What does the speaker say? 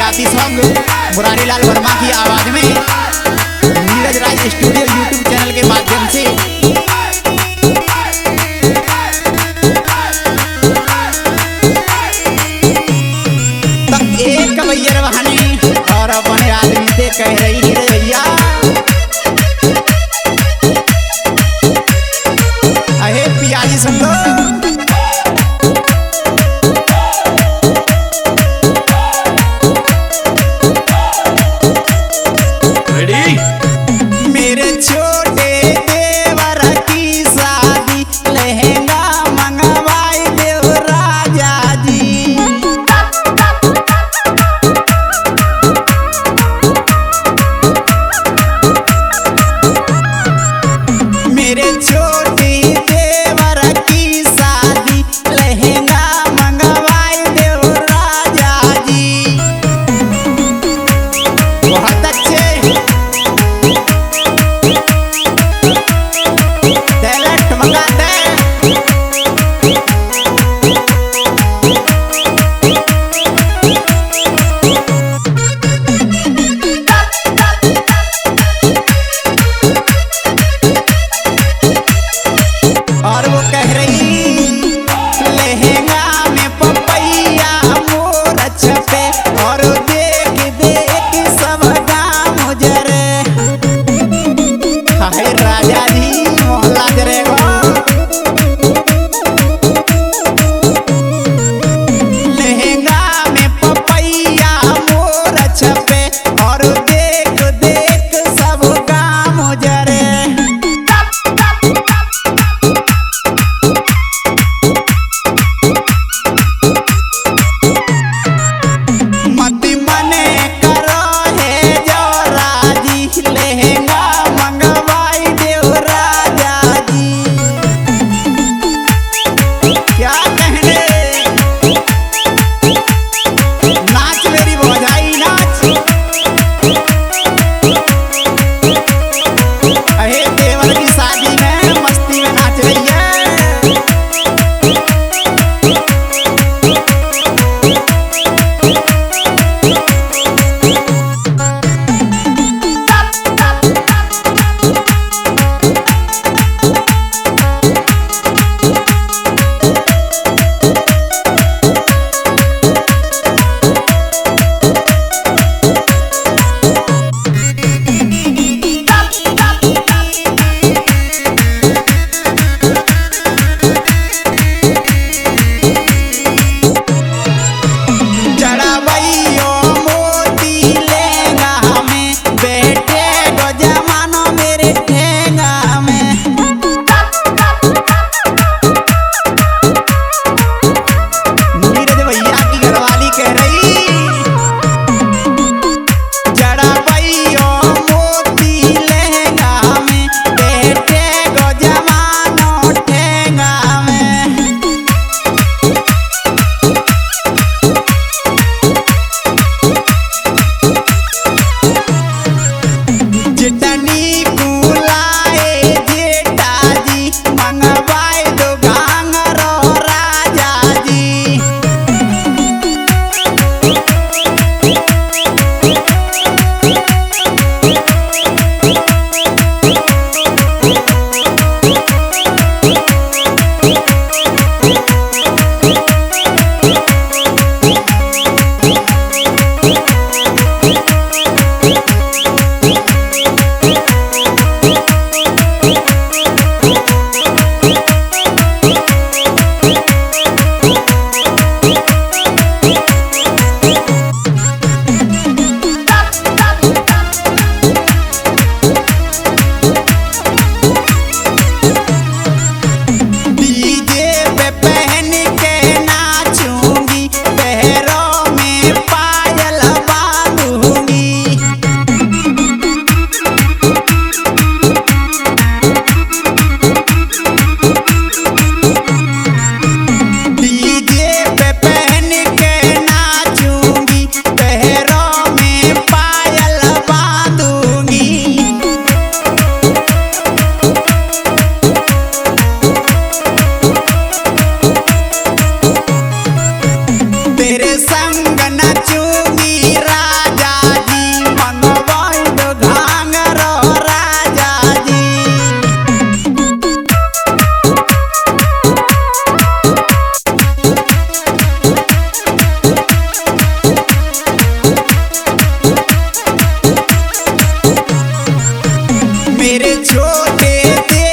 Gujarati song Murari Lal Verma की आवाज में Neeraj Raj studio YouTube channel के माध्यम से एक भैया बहानी और अपने आदमी से कह रही है भैया अहे पियाजी सुन लो। मेरे छोटे देवर की शादी लहंगा मंगवाई देव राजा जी। मेरे छोटी देवर की शादी लहंगा मंगवाई देव राजा जी। बहुत अच्छे और वो कह रही लहंगा में पपैया मोर छपे और देख देख सब गाँव जरे। हाय राजा जी मोहल्ला जरेगा। लहंगा में पपैया मोर छपे और देख देख सब गाँव जरे। मती मने करो है जो राजी लहंगा मंगवाई देव राजा जी। क्या कहने नाच मेरी भौजाई नाच। अहे देवर की शादी में मस्ती में नाच रही है। तेरे संग नचूंगी। लोटे ते